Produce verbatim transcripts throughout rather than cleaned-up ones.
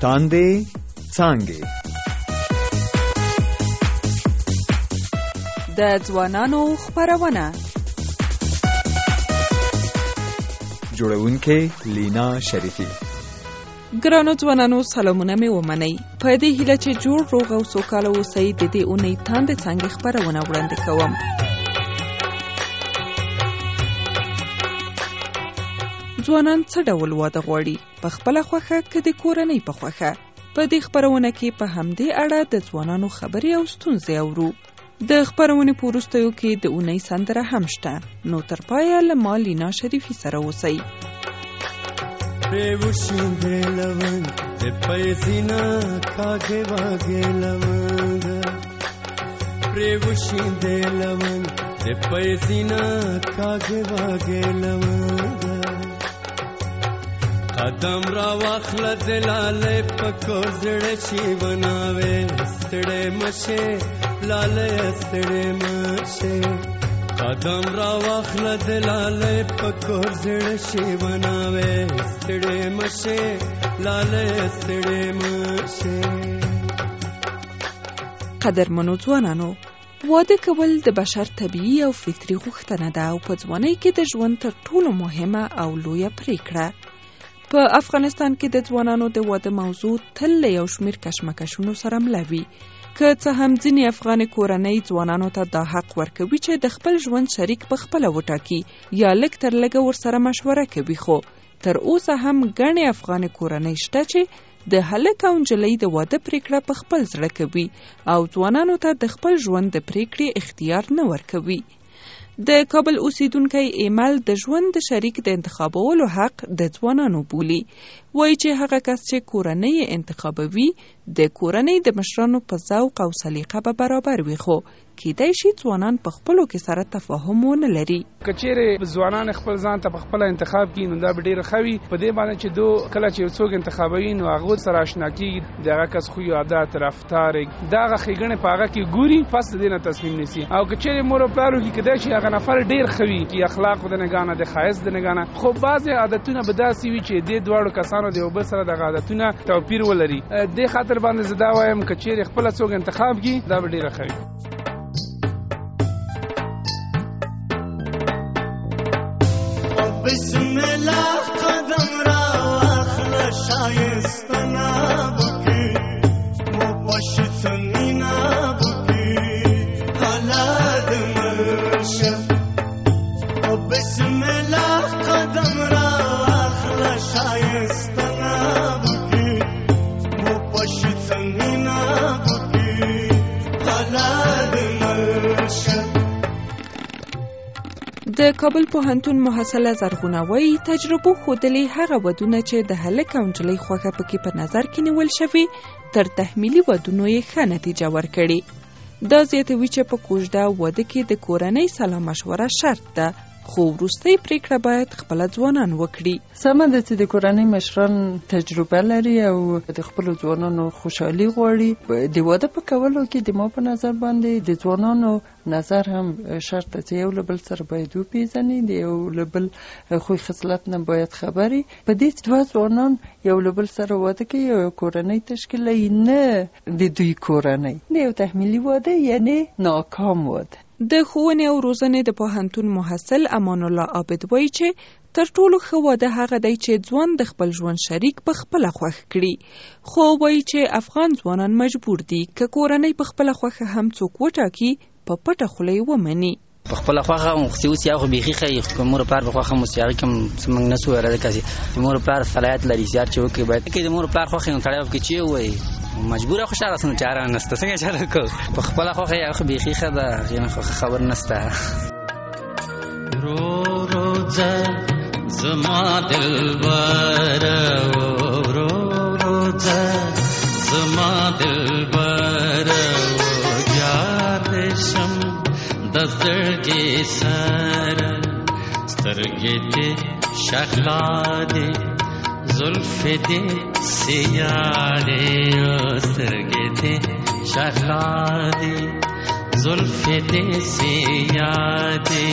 تاندې څانګې د ځوانانو خپرونه جوړونکې لینا شریفی. ګرانو ځوانانو سلامونه مې ومنئ. په دې هیله چې جوړ روغ او سوکاله اوسئ د دې اونۍ تاندې څانګې خپرونه وړاندې کوم. ځوانان څه ډول واده غواړي؟ په خپله خوښه که د کورنۍ په خوښه؟ په دې خپرونه کې په همدې اړه د ځوانانو خبرې او ستونزې اورو. د خپرونې په وروستیو کې د اونۍ سندره هم شته. نو تر پایه له ما لینا شریفی سره اوسئ. Prevushinde lavan te paisina kage wage lavanga Prevushinde lavan te paisina kage wage lavanga Qadam ra wakhla dilale pakko zde shivanawe stde mashe lale stde mashe قدم را واخله دلاله پکور زړه شي وناوي ستړې مشه لاله ستړې مشه. قدرمنو ځوانانو، واده کول د بشر طبیعي او فطري غوښتنه ده او په ځوانۍ کې د ژوند تر ټولو مهمه او لویه پریکړه. په افغانستان کې د ځوانانو د واده موضوع تل له یو شمېر کشمکشونو سره مله وي. که څه هم ځینې افغاني کورنۍ ځوانانو ته دا حق ورکوي چې د خپل ژوند شریک په خپله وټاکي یا لږ تر لږه ورسره مشوره کوي، خو تر اوسه هم ګڼې افغاني کورنۍ شته چې د هلک او نجلۍ د واده پریکړه په خپل زړه کوي او ځوانانو ته د خپل ژوند د پریکړې اختیار نه ورکوي. د کابل اوسیدونکی ایمل د ژوند د شریک د انتخابولو حق د ځوانانو بولي. وایي چې هغه کس چې کورنۍ انتخابوي د کورنۍ د مشرانو په ذوق او سلیقه به برابر وي، خو کیدای شي ځوانان په خپلو کې سره تفاهم ونه لري. که چیرې ځوانان خپل ځان ته په خپل انتخاب کړي نو دا به ډېر ښه وي. په دې باندې چې دو کله چې څوک انتخابوي نو هغه سره اشنا کېږي، د هغه کس خوی عادت رفتار د هغه ښېګڼې په هغه کې ګوري، پس د دې نه تصمیم نیسي. او که چیرې مور او پلار وکړي کیدای شي هغه نفر ډېر ښه وي چې اخلاق د نګاه نه د ښایست د نګاه نه، خو بعضې عادتونه به داسې وي چې دې دواړو کسانو د یو بل سره دغه عادتونه توپیر ولري. دې خاطر باندې زه دا وایم که چیرې خپله څوک انتخاب کړي دا به ډېره ښه وي. بسم الله قدم را واخله شایستنا بکی مو پشتنینا بکی حالات مرشه بسم الله قدم را واخله شایستنا بکی مو پشتنینا بکی حالات مرشه. د کابل پوهنتون محصله زرغونه وایي تجربو ښودلې هغه ودونه چې د هلک او نجلۍ خوښه پکې په نظر کې نیول شوي تر تحمیلي ودونو یې ښه نتیجه ورکړې. دا زیاتوي چې په کوژده واده کې د کورنۍ سلا مشوره شرط ده، خو وروستۍ پریکړه باید خپله ځوانان وکړي. سمه ده چې د کورنۍ مشران تجربه لري او د خپلو ځوانانو خوشحالي غواړي. د واده په کولو کې د ما په نظر باندې د ځوانانو نظر هم شرط ده چې یو له بل سره باید وپېژني، د یو له بل خوی خصلت نه باید خبري. په دې چې دوه ځوانان یو له بل سره واده کوي او کورنۍ تشکیلوي، نه د دوی کورنۍ، د یو تحمیلي واده یعنی ناکام واده. د ښوونې او روزنې د پوهنتون محصل امان الله عابد وایي چې تر ټولو ښه واده هغه دی چې ځوان د خپل ژوند شریک په خپله خوښ کړي، خو وایي چې افغان ځوانان مجبور دي که کورنۍ په خپله خوښه هم څوک وټاکي په پټه خوله یې ومني. په خپله خوښه خو اوس یو خو بیخي ښه که مور پلار په خوښه موس هغې کې هم څه موږ نه سو ویلی کسې د مور پلار صلاحیت لري چې هر چې وکړي باید کې د مور پلار خوښې نو سړی وکړي چې ووایي مجبوره خوشحاله سم چاره نشته، څنګه چاره کوو؟ په خپله خوښه یې خو بیخي ښه ده، هغې نه خو خبر نشته. رو روزه زما دلبره رو روزه زما دلبره یار شم د زړګي سره سترګې دې شغلا دې زلفې دې سیاړې سترګې دې شغلا دې زلفې دې سیاړې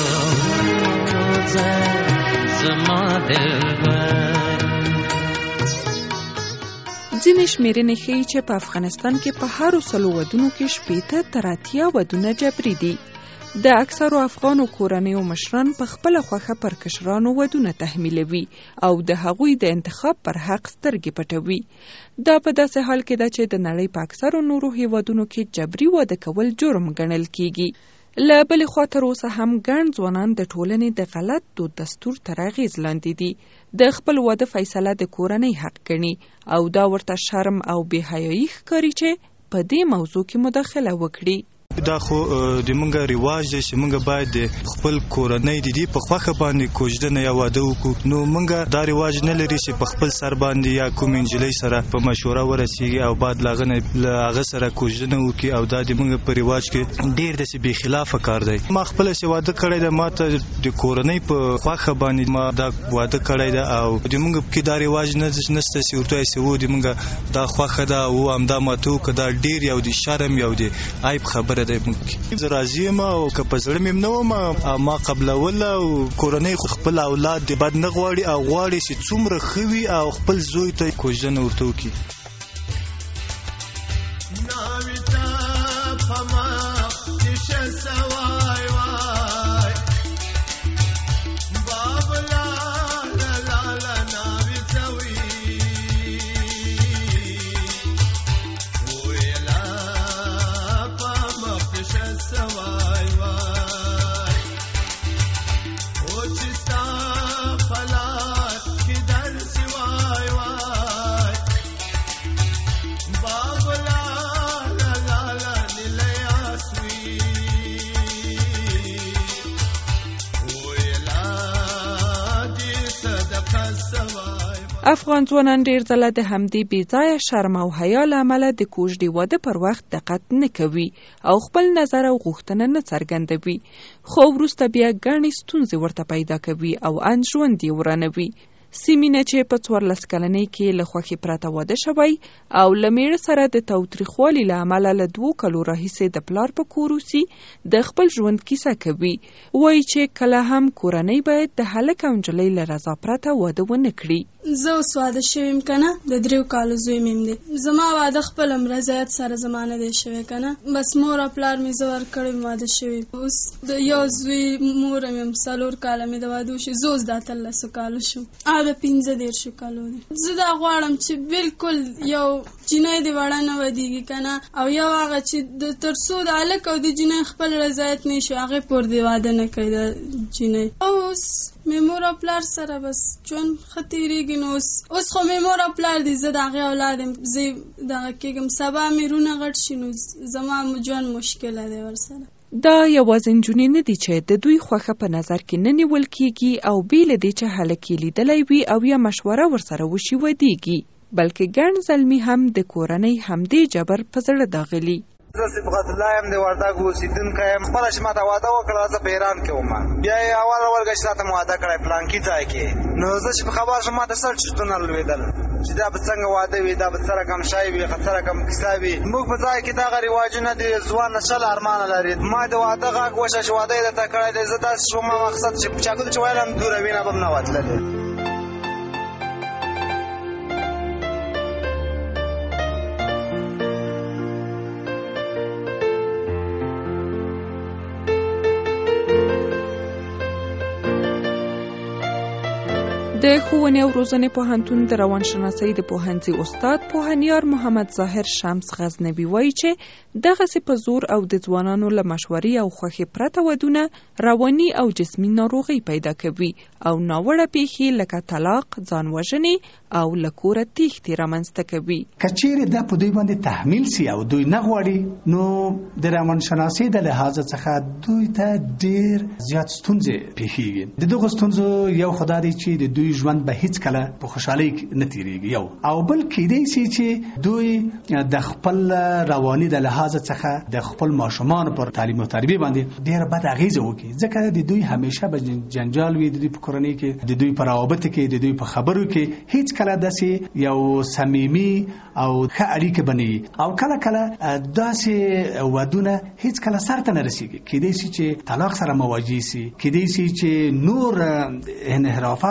روزه زما دلبر. ځینې شمیرنې ښیي چې په افغانستان کې په هرو سلو ودونو کې شپېته تر اتیا ودونه جبري دي. د اکثرو افغانو کورنیو مشران په خپله خوښه پر کشرانو ودونه تحمیلوي او د هغوی د انتخاب پر حق سترګې پټوي. دا په داسې حال کې ده چې د نړۍ په اکثرو نورو هیوادونو کې جبري واده کول جرم ګڼل کیږي. له بلې خوا تر اوسه هم ګڼ ځوانان د ټولنې د غلط دود دستور تر اغېز لاندې دي. د خپل واده فیصله د کورنۍ حق ګڼي او دا ورته شرم او بې حیایي ښکاري چې په دې موضوع کې مداخله وکړي. دا خو د مونږه رواج دی چې مونږ باید د خپل کورنۍ د دې په خوښه باندې کوژدنه یا واده وکړو. نو مونږ دا رواج نه لري چې په خپل سر باندې یا کوم انجلۍ سره په مشوره ورسیږي او بعد لاغه نه له هغه سره کوژدنه وکړي او دا د مونږ په رواج کې ډیر داسې بې خلافه کار دی. ما خپل چې واده کړی دی ما ته د کورنۍ په خوښه باندې ما دا واده کړی دی او د مونږ کې دا رواج نه نشته چې ورته یې و د مونږ دا خوښه ده او همدا ماته وکړه. دا ډیر یو د شرم یو د عیب خبره زه راضي یم او که په زړه مې نه وم ما قبلوله او کورنۍ خپل اولاد د بد نه غواړي او غواړي چې څومره ښه وي او خپل زوی ته کوژدنه ورته وکړي. افغان ځوانان ډیر ځله د همدې بې ځایه شرم او حیا له امله د کوژدې واده پر وخت دقت نه کوي او خپل نظر او غوښتنه نه څرګندوي، خو وروسته بیا ګڼې ستونزې ورته پیدا کوي او ان ژوند یې ورانوي. سیمینه چې په څوارلس کلنۍ کې له خوښې پرته واده شوی او له میړه سره د تاوتریخوالي له امله له دوو کلو راهیسې د پلار په کور اوسي د خپل ژوند کیسه کوي. وایي چې کله هم کورنۍ باید د هلک او نجلۍ له رضا پرته واده ونه کړي. زه اوس واده شوی یم که نه، د دریو کالو زوی مې دی. زما واده خپل رضایت سره زما نه دی شوی که نه، بس مور او پلار مې زه ورکړی واده شوی. اوس د یو زوی مور مې څلور کاله مې د واده وشي، زه اوس د اتلسو کالو شوم او د پنځه دېرشو کالو دی. زه دا غواړم چې بالکل یو جنۍ دې وړه نه ودیږي که نه، او یو هغه چې د تر څو د هلک او د جنۍ خپل رضایت نه شي هغې پورې دې واده نه کوي د جنۍ. اوس مې مور او پلار سره بس ژوند ښه تېرېږي. نو اوس اوس خو مې مور او پلار دي، زه د هغې اولاد یم، زه دغه کېږم، سبا مې رونه غټ شي نو زما ژوند مشکله دی ورسره. دا یوازې نجونې نه دي چې د دوی خوښه په نظر کې نه نیول کیږي او بې له دې چې هلک یې لیدلی وي او یا مشوره ورسره وشي ودیږي، بلکې ګڼ زلمي هم د کورنۍ همدې جبر په زړه داغلي. زه صبغت الله یم د وردګو اوسېدونکی یم. خپله چې ماته واده وکړه زه په ایران کې وم، بیا یې اول اول چې راته مې واده کړی پلانکي ځای کې. نو زه چې په خبر شوم ماته سل چرتونه لوېدل چې دا به څنګه واده وي، دا به څه رقم شی وي، څه رقم کیسه وي. موږ په ځای کې دغه رواجونه دي، ځوان شل ارمانه لري. ما د واده غږ وشه چې واده یې درته کړی دی، زه داسې شوم مقصد چې په چاګودو چې ویلم دوره وینه به م نه وتللې. د ښوونې او روزنې پوهنتون د روانشناسۍ د پوهنځي استاد پوهنیار محمد ظاهر شمس غزنوي وایي چې دغسې په زور او د ځوانانو له مشورې او خوښې پرته ودونه رواني او جسمي ناروغۍ پیدا کوي او ناوړه پیښې لکه طلاق، ځان وژنې او له کوره تېښتې رامنځته کوي. که چیرې دا په دوی باندې تحمیل سي او دوی نه غواړي، نو د روانشناسۍ د لحاظه څخه دوی ته ډېر زیات ستونزې پیښیږي. د دغو ستونزو یو خدا دی چې د دوی ژوند به هیڅ کله په خوشحالۍ نه تیریږي، یو او بل کېدای شي چې دوی د خپل رواني د لحاظه څخه د خپل ماشومان پر تعلیم او تربیه باندې ډېره بد اغېزه وکړي، ځکه د دوی همیشه به جنجال وي، د دوی په کورنۍ کې، د دوی په روابطو کې، د دوی په خبرو کې هیڅ کله داسې یو صمیمي او ښه اړیکه بنوي او کله کله داسې ودونه هیڅ کله سر ته نه رسېږي. کېدای شي چې طلاق سره مواجه شي، کېدای شي چې نور انحرافات د دوی له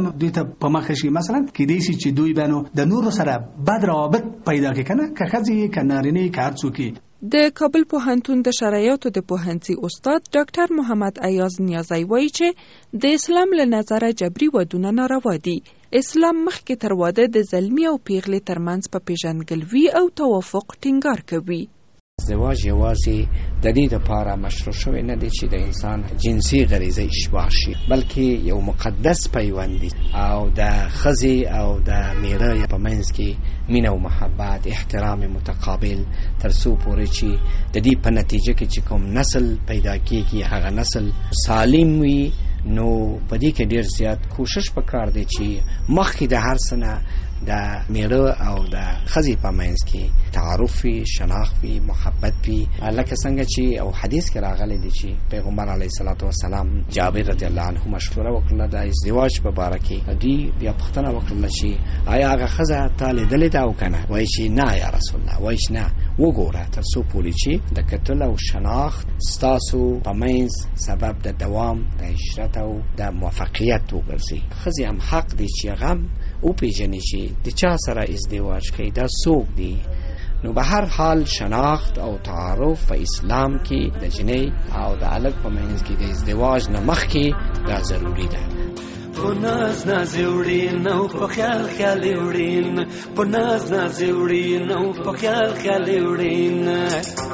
دوی ته په مخ شي. مثلا کېدای شي چې دوی بنو د نورو سره بد روابط پیدا کړي کنه که ښځې که نارینه که هر څوک. د کابل پوهنتون د شرایطو د پوهنځي استاد ډاکټر محمد ایاز نیازی وایي چې د اسلام له نظره جبري ودونه ناروا دي. اسلام مخکې تر واده د زلمي او پیغلې ترمنځ په پیژندګلوي او توافق ټینګار کوي. ازدواج یوازې د دې لپاره مشروع شوی نه دی چې د انسان جنسي غریزه اشباع شي، بلکې یو مقدس پیوند دی او د ښځې او د میړه په منځ کې مینه او محبت، احترام متقابل، تر څو پورې چې د دې په نتیجه کې چې کوم نسل پیدا کېږي هغه نسل سالم وي. نو په دې کې ډېر زیات کوشش پکار دی چې مخکې د هر څه نه د میړه او د ښځې په منځ کې تعارف وي، شناخت وي، محبت وي. لکه څنګه چې او حدیث کې راغلی دی چې پیغمبر علیه الصلاة والسلام جابر رضی الله عنه مشوره وکړله د ازدواج په باره کې. دوی بیا پوښتنه وکړله چې آیا هغه ښځه تا لیدلې ده او که نه؟ وایي چې نه یا رسول الله. وایي چې نه، وګوره تر څو پورې چې د کتل او شناخت ستاسو په منځ سبب د دوام د عشرت او د موفقیت وګرځي. ښځې هم حق دی چې هغه هم وپېژني چې د چا سره ازدواج کوي دا څوک دی. نو به هر حال شناخت او تعارف په اسلام کې د جنۍ او د هلک په منځ کې د ازدواج نه مخکې دا ضروري ده. په ناز ناز وړین او په خیال خیال وړین، په ناز ناز وړین او په خیال خیال وړین.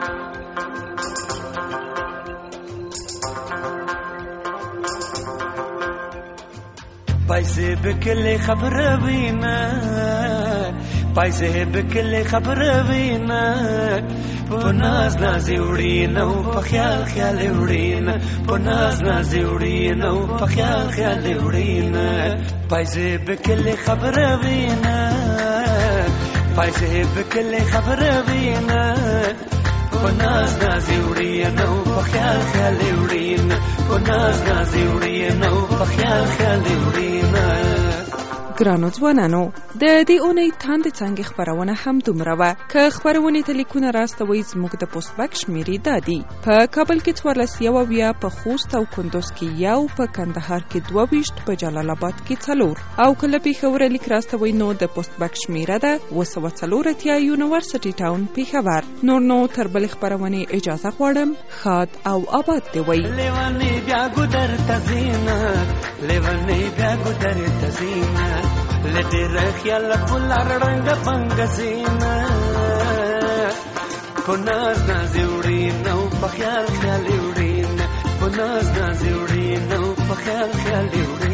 پایسه بکله خبره وینا، پایسه بکله خبره وینا، په ناز ناز وړین او په خیال خیال وړین، په ناز ناز وړین او په خیال خیال وړین. پایسه بکله خبره وینا، پایسه بکله خبره وینا، په ناز ناز وړین او په خیال خیال وړین، په ناز ناز وړین او په خیال خیال وړین. ګرانو ځوانانو، د دې اونۍ تاند څانګې خبرونه هم دومره وه. که خبرونې ته لیکونه راستوئ زموږ د پوسټ بک شمېرې دا دي: په کابل کې څوارلس یو اویا، په خوست او کندوز کې یو، په کندهار کې دوه ویشت، په جلال آباد کې څلور. او که له پېښوره لیک راستوئ نو د پوسټ بک شمېره ده اوه سوه څلور اتیا، یونیورسټي ټاون پېښور. نور نو تر بلې خپرونې اجازه غواړم. ښاد او آباد دې وئ. لیونی بیا ګودر ته ځینه، لیونی بیا ګودر ته ځینه، لدر خیال پلار رنگ بنگزینا، پناز نازی وڑین او پخیال خیالی وڑین، پناز نازی وڑین او پخیال خیالی وڑین.